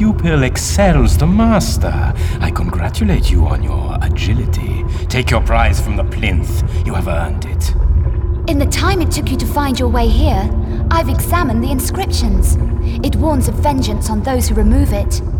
pupil excels the master. I congratulate you on your agility. Take your prize from the plinth. You have earned it. In the time it took you to find your way here, I've examined the inscriptions. It warns of vengeance on those who remove it.